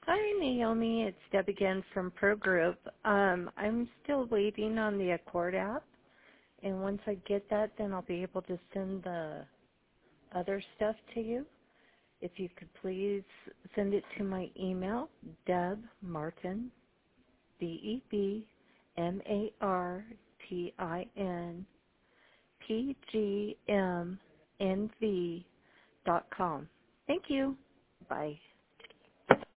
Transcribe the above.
Hi, Naomi. It's Deb again from Pro Group. I'm still waiting on the Accord app, and once I get that, then I'll be able to send the other stuff to you. If you could please send it to my email, Deb Martin, DebMartin, PGMNV.com. Thank you. Bye.